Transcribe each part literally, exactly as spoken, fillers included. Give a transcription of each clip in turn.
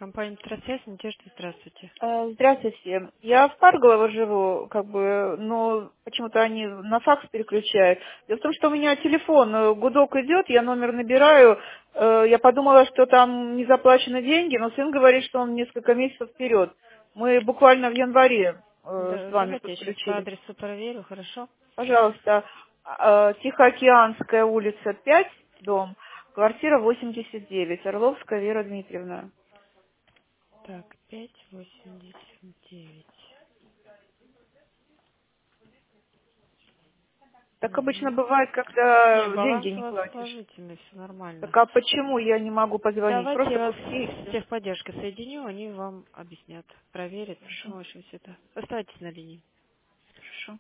Компания «Трансвязь», Надежда, здравствуйте. А, Здравствуйте. Я в Парголово живу, как бы, но почему-то они на факс переключают. Дело в том, что у меня телефон, э, гудок идет, я номер набираю, э, я подумала, что там не заплачены деньги, но сын говорит, что он несколько месяцев вперед. Мы буквально в январе э, с Да, вами давайте я сейчас по подключились. адресу проверю, хорошо? Пожалуйста, а, Тихоокеанская улица пять, дом, квартира восемьдесят девять, Орловская Вера Дмитриевна. Так, пять восемьдесят девять. Так обычно Угу. бывает, Не, когда деньги баланс у не вас платишь. положительный, все нормально. Так а почему я не могу позвонить? Давайте я Просто вас гудки и с все. техподдержкой соединю, они вам объяснят, проверят. Хорошо, Ну, в общем, все это. Оставайтесь на линии. хорошо.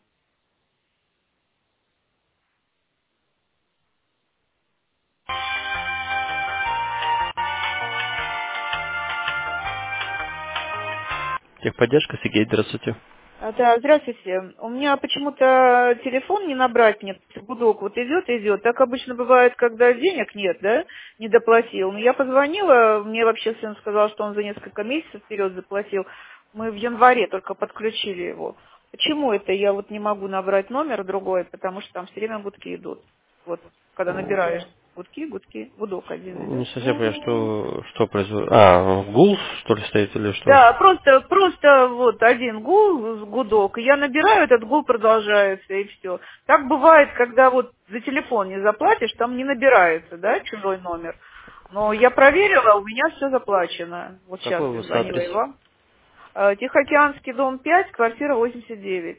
Техподдержка, Сергей, здравствуйте. А, Да, здравствуйте. У меня почему-то телефон не набрать нет. Гудок вот идет, идет. Так обычно бывает, когда денег нет, да, не доплатил. Но я позвонила, мне вообще сын сказал, что он за несколько месяцев вперед заплатил. Мы в январе только подключили его. Почему это я вот не могу набрать номер другой, потому что там все время гудки идут. Вот, когда набираешь гудки, гудки, гудок один Не идет. совсем понимаю, что, что произошло. А, гул, что ли, стоит или что? Да, просто, просто вот один гул, гудок, и я набираю, этот гул продолжается, и все. Так бывает, когда вот за телефон не заплатишь, там не набирается, да, чужой номер. Но я проверила, у меня все заплачено. Вот сейчас Какой у я вас звонила адрес? и вам. Э, Тихоокеанский дом пять, квартира восемьдесят девять.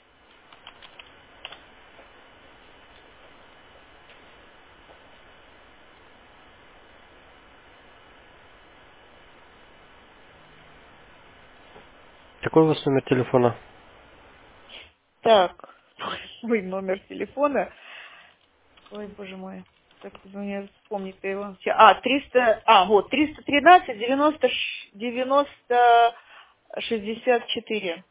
Какой у вас номер телефона? Так, мой номер телефона. Ой, боже мой. Как мне вспомнить-то его? Ща- А, триста, а, вот, триста тринадцать девяносто девяносто шестьдесят четыре.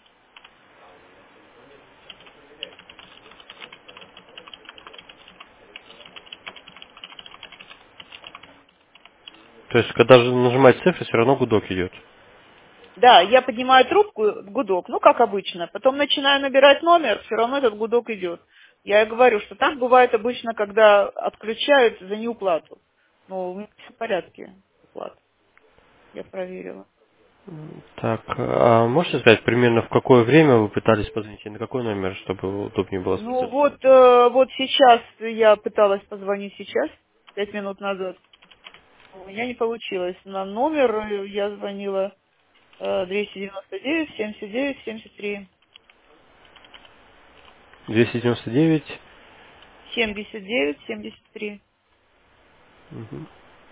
То есть, когда же нажимать цифры, все равно гудок идет. Да, я поднимаю трубку, гудок, ну, как обычно. Потом начинаю набирать номер, все равно этот гудок идет. Я и говорю, что так бывает обычно, когда отключают за неуплату. Ну, у меня все в порядке, уплата. Я проверила. Так, а можете сказать примерно в какое время вы пытались позвонить и на какой номер, чтобы удобнее было Ну, списать? вот, э, вот сейчас я пыталась позвонить сейчас, пять минут назад. У меня не получилось. На номер э, я звонила э, двести девяносто девять семьдесят девять семьдесят три. двести девяносто девять. семьдесят девять семьдесят три. Мгм.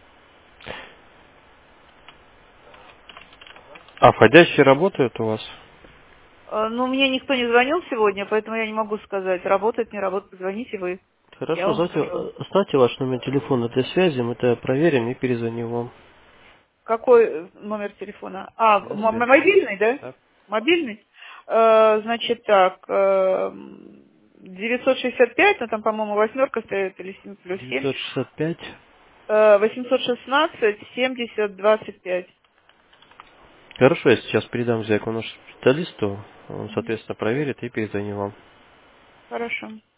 А входящие работают у вас? Э, Ну, мне никто не звонил сегодня, поэтому я не могу сказать, работает, не работает. Звоните вы. Я Хорошо, вам давайте скажу. э, оставьте ваш номер телефона для связи, мы это проверим и перезвоним вам. Какой э, номер телефона? А, Для м- м- связи. мобильный, да? Так. Мобильный? Э, Значит так, э, девятьсот шестьдесят пять, ну там, по-моему, восьмерка стоит, или семь плюс семь. девятьсот шестьдесят пять. Э, восемьсот шестнадцать семьдесят двадцать пять. Хорошо, я сейчас передам заявку нашему специалисту, он, соответственно, проверит и перезвонит вам. Хорошо.